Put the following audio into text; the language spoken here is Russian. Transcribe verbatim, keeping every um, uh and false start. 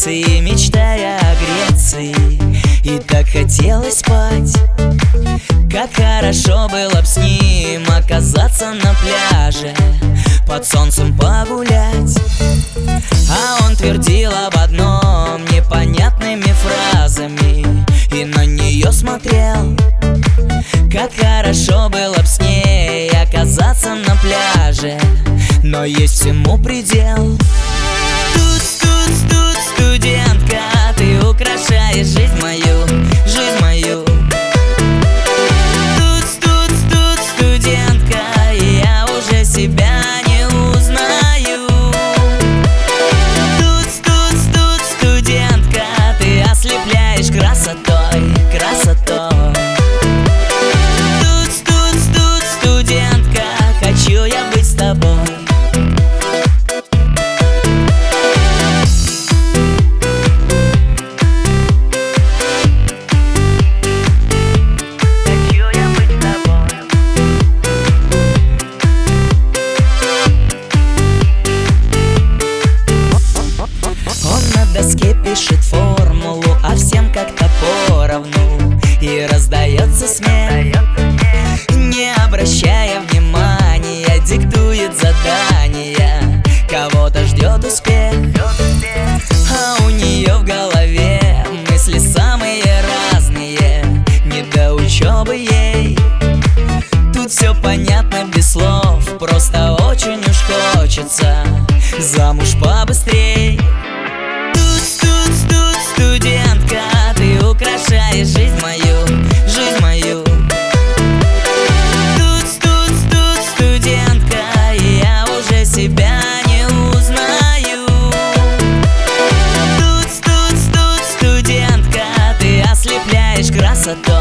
Венеции, мечтая о Греции. И так хотелось спать. Как хорошо было б с ним оказаться на пляже, под солнцем погулять. А он твердил об одном непонятными фразами и на нее смотрел. Как хорошо было б с ней оказаться на пляже, но есть всему предел. Тут, тут, тут, студентка, ты украшаешь жизнь мою, жизнь мою. Тут, тут, тут, студентка, я уже себя не узнаю. Тут, тут, тут, студентка, ты ослепляешь красотой, красотой. Тут, тут, тут, студентка, хочу я быть с тобой. Пишет формулу, а всем как-то поровну, и раздается смех. Не обращая внимания, диктует задания, кого-то ждет успех. А у нее в голове мысли самые разные, не до учебы ей. Тут все понятно без слов, просто очень уж хочется замуж побыстрей. Тут, тут, студентка, ты украшаешь жизнь мою, жизнь мою. Тут, тут, тут, студентка, я уже себя не узнаю. Тут, тут, тут, студентка, ты ослепляешь красотой.